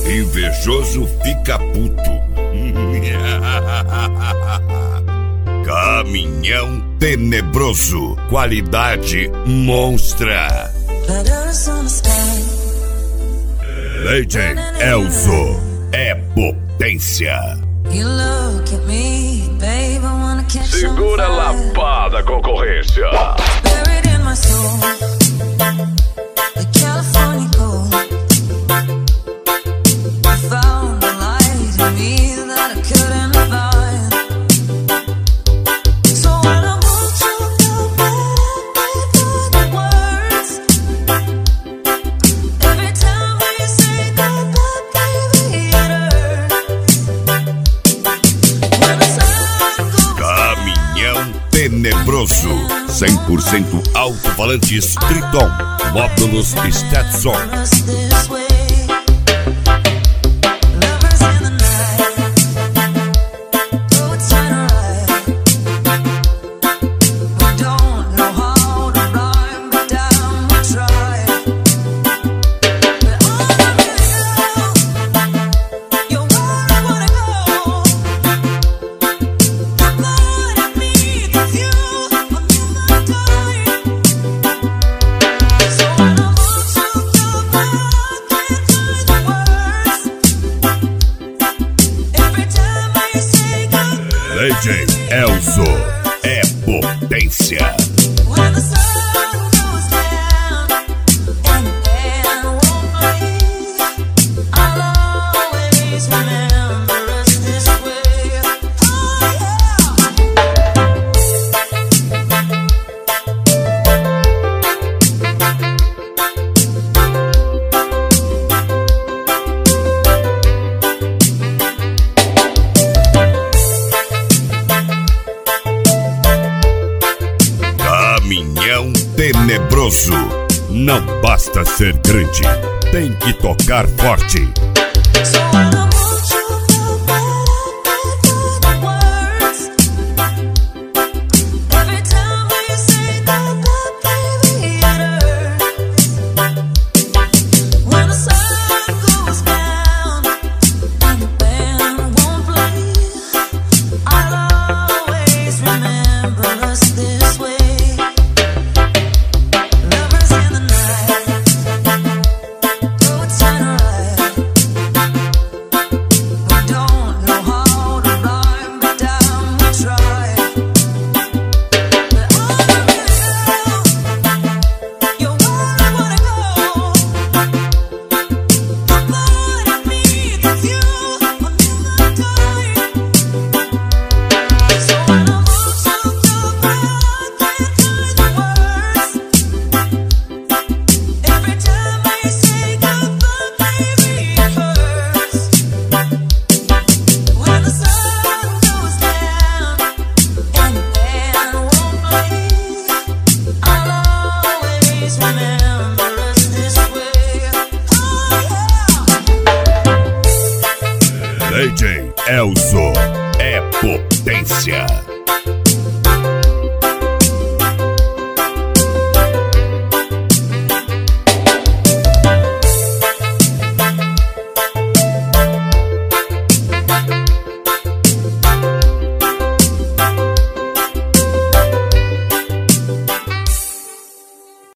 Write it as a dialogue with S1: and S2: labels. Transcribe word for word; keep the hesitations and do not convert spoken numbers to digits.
S1: Invejoso fica puto. Caminhão tenebroso, qualidade monstra. Legend Elzo é potência.
S2: Segura a lapada, concorrência.
S1: Tenebroso, cem por cento alto-falantes Triton, módulos Stetson. Legend Elzo é potência. Caminhão tenebroso. Não basta ser grande, tem que tocar forte. Legend Elzo é potência.